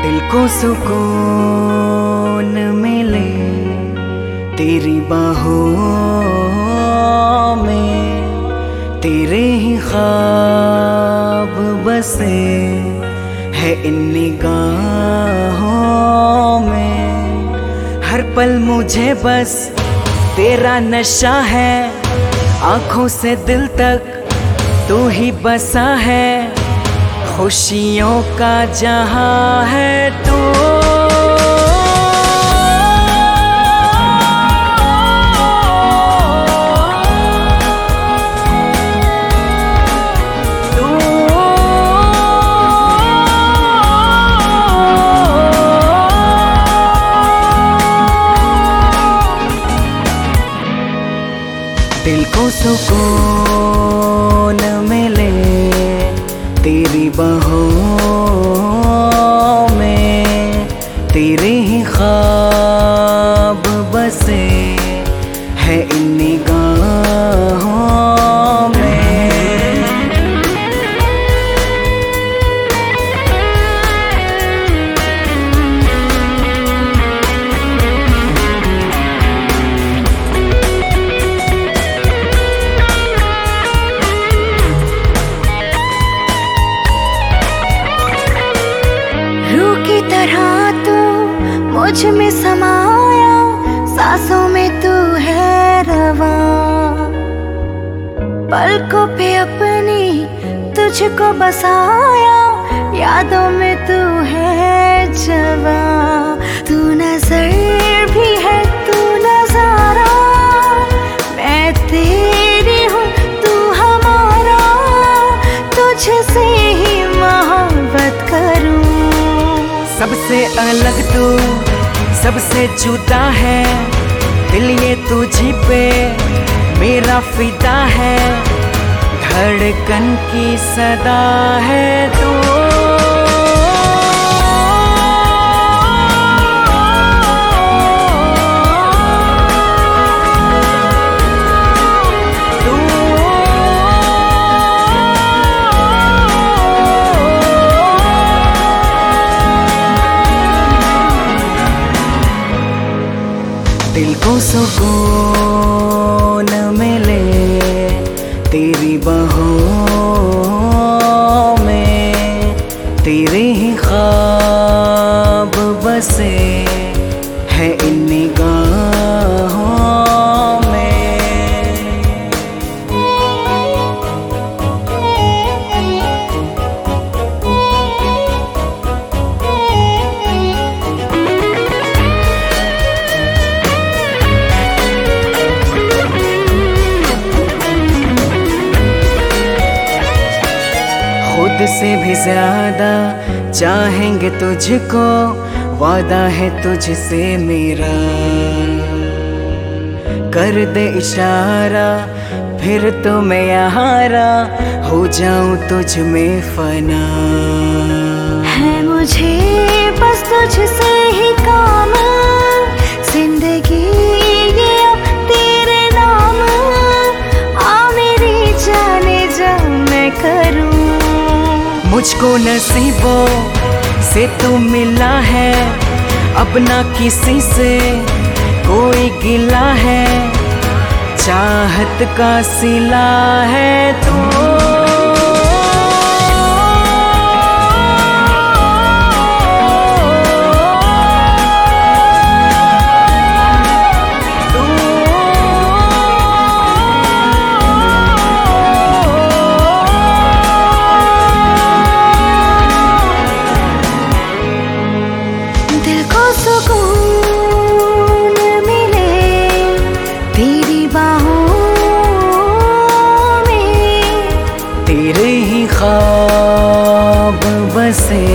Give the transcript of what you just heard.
दिल को सुकून मिले तेरी बाहों में, तेरे ही ख्वाब बसे है इन निगाहों में। हर पल मुझे बस तेरा नशा है, आँखों से दिल तक तू ही बसा है, खुशियों का जहां है तू। दिल को सुकून मिले तेरी बाहों में, तेरे ही ख्वाब बसे है इन निगाहों में। की तरह तू मुझ में समाया, सांसों में तू है रवा, पलकों पे अपनी तुझको बसाया, यादों में तू है जवा। तू नजर भी है तू नजारा, मैं तेरी हूँ तू हमारा, तुझसे ही मोहब्बत करूँ। सबसे अलग तू सबसे जुदा है, दिल ये तुझी पे मेरा फिदा है, धड़कन की सदा है तू। दिल को सुकून मिले तेरी बाहों में, तेरे ही ख्वाब बसे है इन निगाहों में। खुद से भी ज्यादा चाहेंगे तुझको, वादा है तुझसे मेरा, कर दे इशारा फिर तो मैं यारा हो जाऊं तुझ में फना। है मुझे बस तुझसे ही काम, जिंदगी ये अब तेरे नाम, आ मेरी जाने जा मैं करूं। मुझको नसीबों से तू मिला है, अब ना किसी से कोई गिला है, चाहत का सिला है तू। सुकून मिले तेरी बाहों में, तेरे ही ख्वाब बसे